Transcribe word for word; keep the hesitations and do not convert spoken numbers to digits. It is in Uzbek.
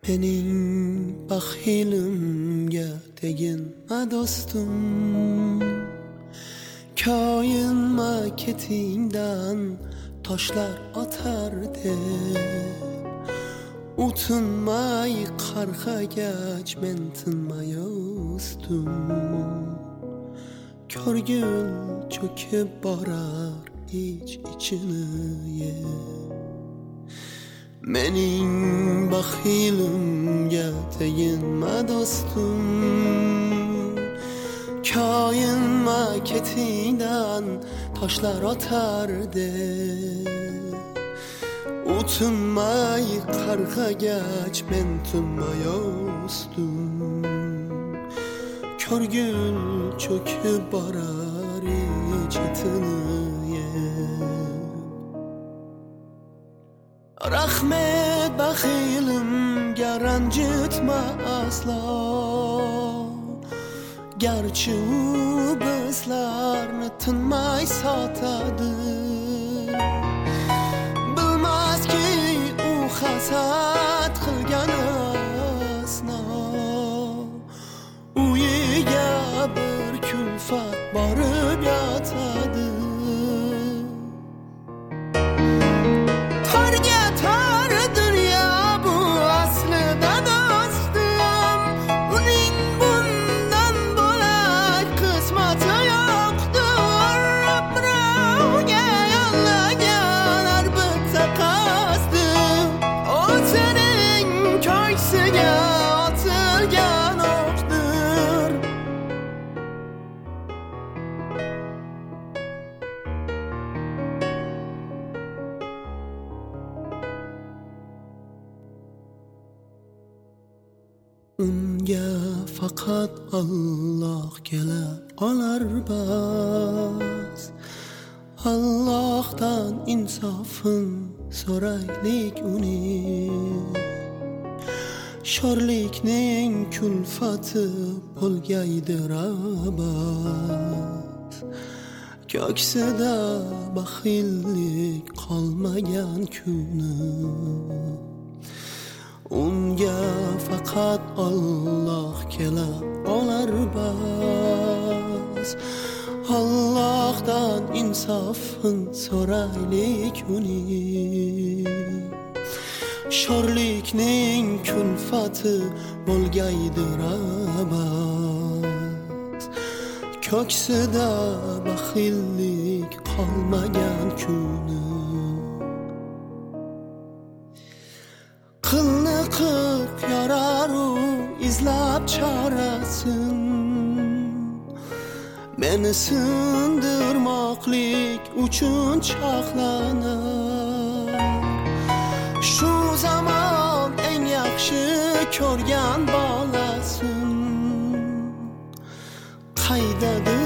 Mening baxilimga teginma do'stim, koyinma ketingdan toshlar otardi. Utinmay qarg'agach men tinmay o'sdim. Ko'rgul cho'kib borar ich ichini. Mening baxilimga teginma do'stim, koyinma ketingdan toshlar otardi. Utinmay qarg'agach men tinmay o'sdim. Ko'rgul cho'kib borar ich-itini. Rahmet baxilimga ranjitma aslo, garchi u bizlarni tinmay sotadi. Bilmaski u hasad qilgan asno, uyiga bir kulfat borib yotadi. Unga faqat Alloh kela olar bas. Allohdan insofin so'raylik uning. Sho'rlikning kulfati bo'lgaydir abas. Ko'ksida baxillik qolmagan kuni. Unga faqat Alloh kela olar bas. Allohdan insofin so'raylik uning. Sho'rlikning kulfati bo'lgaydir abas. Ko'ksida baxillik qolmagan kuni. Qilni qirq yorar u izlab chorasin. Meni sindirmoqlik uchun choqlanar. Shu zamon eng yaxshi ko'rgan bolasin. Qaydadir